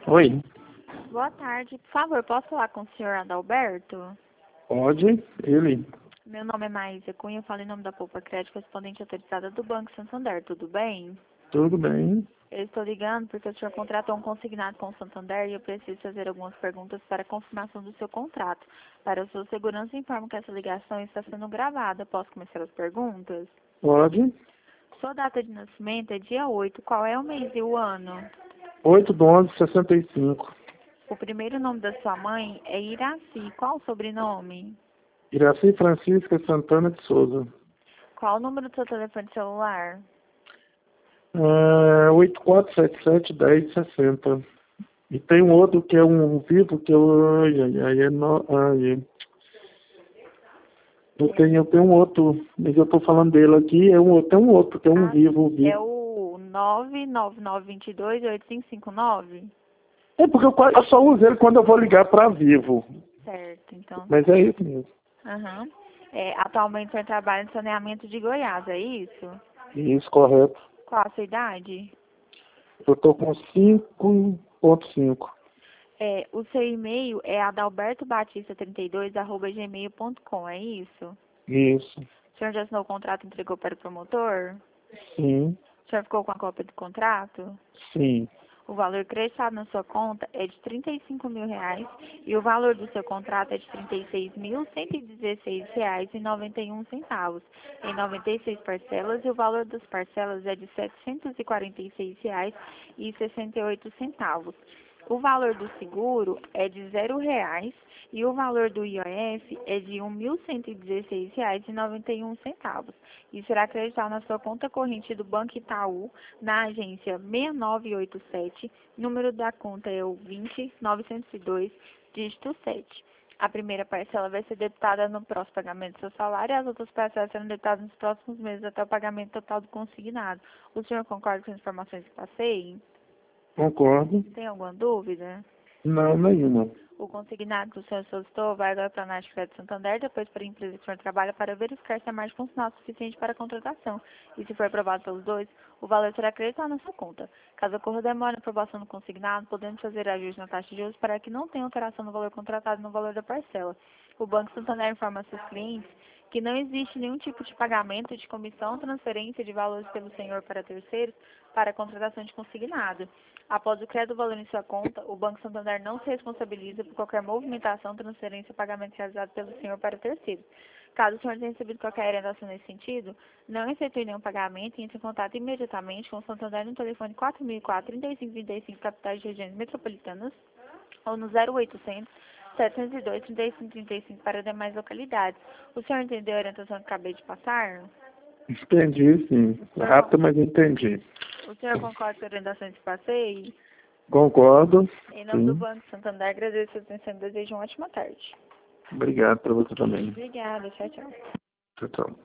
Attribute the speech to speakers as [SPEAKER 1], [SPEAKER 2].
[SPEAKER 1] Oi,
[SPEAKER 2] Boa tarde. Por favor, posso falar com o senhor Adalberto?
[SPEAKER 1] pode? Ele?
[SPEAKER 2] Meu nome é Maísa Cunha, eu falo em nome da Poupa Crédito, correspondente autorizada do Banco Santander. Tudo bem?
[SPEAKER 1] Tudo bem?
[SPEAKER 2] Eu estou ligando porque o senhor contratou um consignado com o Santander e eu preciso fazer algumas perguntas para confirmação do seu contrato. Para a sua segurança, informo que essa ligação está sendo gravada. Posso começar as perguntas?
[SPEAKER 1] Pode?
[SPEAKER 2] Sua data de nascimento é dia 8. Qual é o mês e o ano?
[SPEAKER 1] 8/11/65.
[SPEAKER 2] O primeiro nome da sua mãe é Iraci. Qual o sobrenome?
[SPEAKER 1] Iraci Francisca Santana de Souza.
[SPEAKER 2] Qual o número do seu telefone celular?
[SPEAKER 1] 8477-1060. E tem um outro que é um vivo que eu... Eu tenho um outro, mas eu tô falando dele aqui, tem um outro, que é um vivo.
[SPEAKER 2] É o 999228559?
[SPEAKER 1] É porque eu só uso ele quando eu vou ligar para vivo.
[SPEAKER 2] Certo, então.
[SPEAKER 1] Mas é isso mesmo.
[SPEAKER 2] Aham. Atualmente o senhor trabalha no saneamento de Goiás, é isso?
[SPEAKER 1] Isso, correto.
[SPEAKER 2] Qual a sua idade?
[SPEAKER 1] Eu tô com 5.5.
[SPEAKER 2] O seu e-mail é adalbertobatista32@gmail.com, é isso?
[SPEAKER 1] Isso.
[SPEAKER 2] O senhor já assinou o contrato e entregou para o promotor?
[SPEAKER 1] Sim.
[SPEAKER 2] O senhor ficou com a cópia do contrato?
[SPEAKER 1] Sim.
[SPEAKER 2] O valor creditado na sua conta é de R$ 35.000 e o valor do seu contrato é de R$ 36.116,91 em 96 parcelas e o valor das parcelas é de R$ 746,68. O valor do seguro é de R$ 0 e o valor do IOF é de R$ 1.116,91 e será acreditado na sua conta corrente do Banco Itaú, na agência 6987, número da conta é o 20902, dígito 7. A primeira parcela vai ser debitada no próximo pagamento do seu salário e as outras parcelas serão debitadas nos próximos meses até o pagamento total do consignado. O senhor concorda com as informações que passei?
[SPEAKER 1] Concordo.
[SPEAKER 2] Tem alguma dúvida?
[SPEAKER 1] Não, nenhuma.
[SPEAKER 2] O consignado que o senhor solicitou vai agora para a Nath Crédito Santander, depois para a empresa que o senhor trabalha, para verificar se a margem funcional é suficiente para a contratação. E se for aprovado pelos dois, o valor será acreditado na sua conta. Caso ocorra demora na aprovação do consignado, podemos fazer ajuste na taxa de juros para que não tenha alteração no valor contratado e no valor da parcela. O Banco Santander informa a seus clientes que não existe nenhum tipo de pagamento de comissão ou transferência de valores pelo senhor para terceiros para a contratação de consignado. Após o crédito do valor em sua conta, o Banco Santander não se responsabiliza por qualquer movimentação, transferência ou pagamento realizado pelo senhor para terceiros. Caso o senhor tenha recebido qualquer orientação nesse sentido, não efetue nenhum pagamento e entre em contato imediatamente com o Santander no telefone 4004-3535, capitais de regiões metropolitanas, ou no 0800 702 3535 para demais localidades. O senhor entendeu a orientação que acabei de passar?
[SPEAKER 1] Entendi, sim. Rápido, mas entendi.
[SPEAKER 2] O senhor concorda com a orientação que passei?
[SPEAKER 1] Concordo.
[SPEAKER 2] Em nome do
[SPEAKER 1] Sim.
[SPEAKER 2] Banco Santander, agradeço a sua atenção e desejo uma ótima tarde.
[SPEAKER 1] Obrigado para você também.
[SPEAKER 2] Obrigada, tchau, tchau.
[SPEAKER 1] Tchau, tchau.